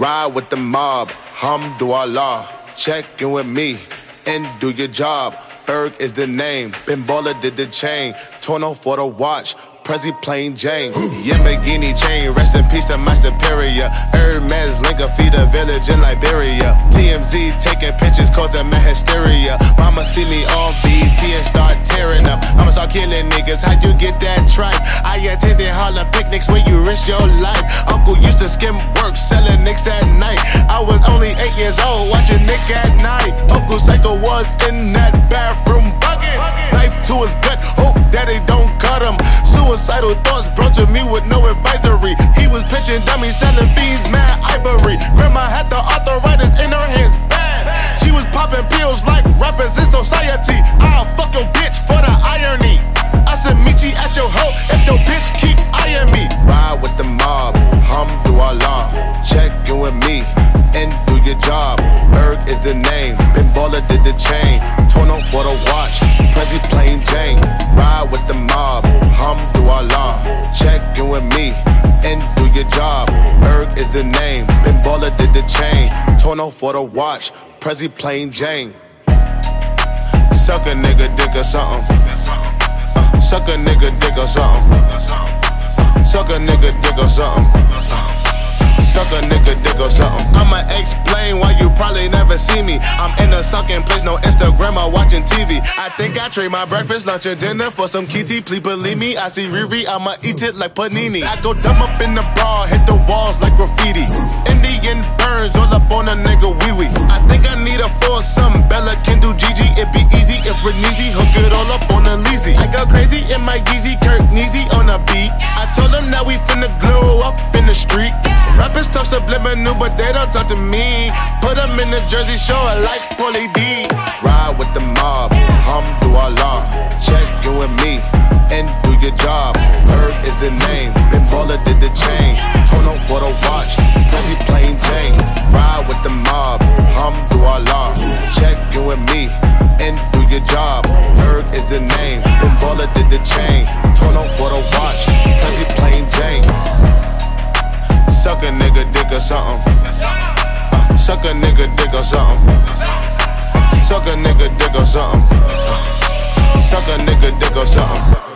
Ride with the mob, Hamdulillah. Check in with me and do your job. Ferg is the name, Ben Baller did the chain. Torno for the watch, Prezi plain Jane. Yamagini chain, rest in peace to my superior. Hermes Linka feed a village in Liberia. TMZ taking pictures causing my hysteria. Mama see me on BT and start tearing up. I'ma start killing niggas, how you get that tripe? I attended Harlem picnics where you risk your life. Uncle used to skim work, selling nicks at night. I was only 8 years old, watching Nick at night. Uncle Psycho was in that bathroom bucket. Knife to his gut, hope that they don't cut him. Suicidal thoughts brought to me with no advisory. He was pitching dummies, selling fiends, mad ivory. Grandma had the arthritis in her hands, bad. She was popping pills like rappers in society. I'll fuck your bitch for the irony. I said meet you at your hoe if your bitch keep eyeing me. Ride with the mob, Hamdulillah. Check in with me and do your job. Ferg is the name, Ben Baller did the chain. Torno for the watch, Prezi plain Jane. Ride with the mob, Hamdulillah. Check in with me and do your job. Ferg is the name, Ben Baller did the chain. Torno for the watch, Prezi plain Jane. Suck a nigga dick or something. Suck a nigga dick or something. Suck a nigga dick or something. Suck a nigga dick or something. I'ma explain why you probably never see me. I'm in a sucking place, no Instagram or watching TV. I think I trade my breakfast, lunch, and dinner for some kitty. Please believe me, I see Riri, I'ma eat it like panini. I go dumb up in the bra, hit the walls like graffiti. Indian burns all up on a nigga wee-wee. I think I need a foursome, Bella can do Gigi. It be easy if we're easy, hook it all up on a leasy. I go crazy in my Yeezy, Kirk Neezy on a beat. I told them that we finna glow up in the street. Rappers talk subliminal, but they don't talk to me. Put them in the Jersey Shore like Pauly D. Ride with the mob, Hamdulillah. Check in with me and do your job. Ferg is the name, Ben Baller did the chain. Torno for the watch, Prezi plain Jane. Ride with the mob, Hamdulillah. Check in with me and do your job. Ferg is the name, Ben Baller did the chain. Torno for the watch, Prezi plain Jane. Suck a nigga dick or something. Suck a nigga dick or something. Suck a nigga dick or something. Suck a nigga dick or something.